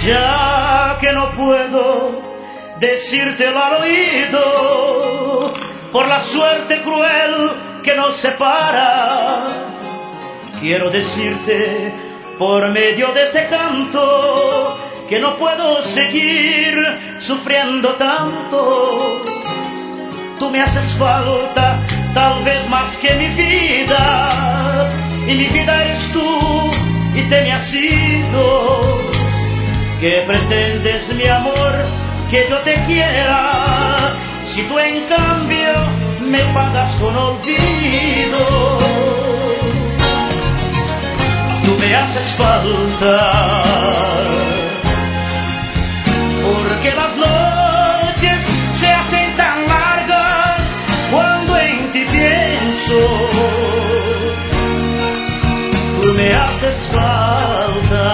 Ya que no puedo decírtelo al oído, por la suerte cruel que nos separa, quiero decirte por medio de este canto que no puedo seguir sufriendo tanto. Tú me haces falta, tal vez más que mi vida, y mi vida eres tú y te me has ido. ¿Qué pretendes, mi amor, que yo te quiera, si tú en cambio me pagas con olvido? Tú me haces falta, porque las noches se hacen tan largas cuando en ti pienso. Tú me haces falta,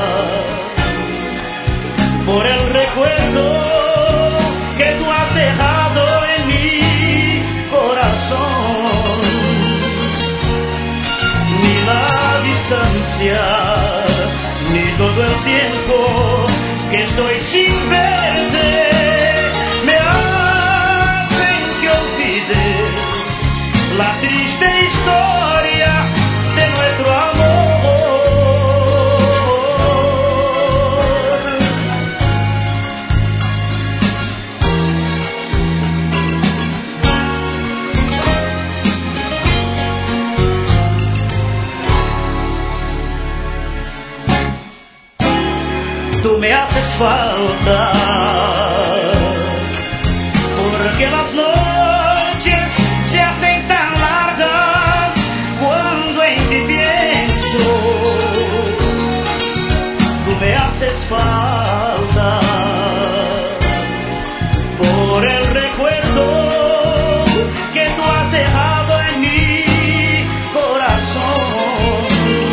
por el recuerdo que tú has dejado en mi corazón. Ni la distancia, ni todo el tiempo que estoy sin verte me hacen que olvide la triste historia de nuestro amor. Tú me haces falta, porque las noches se hacen tan largas cuando en ti pienso. Tú me haces falta, por el recuerdo que tú has dejado en mi corazón.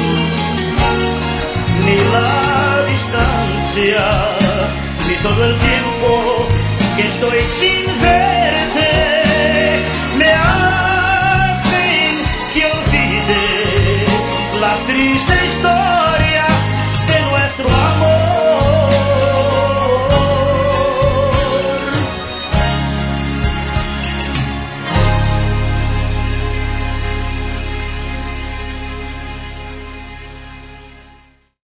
Ni la distancia, ni todo el tiempo que estoy sin verte me hacen que olvide la triste historia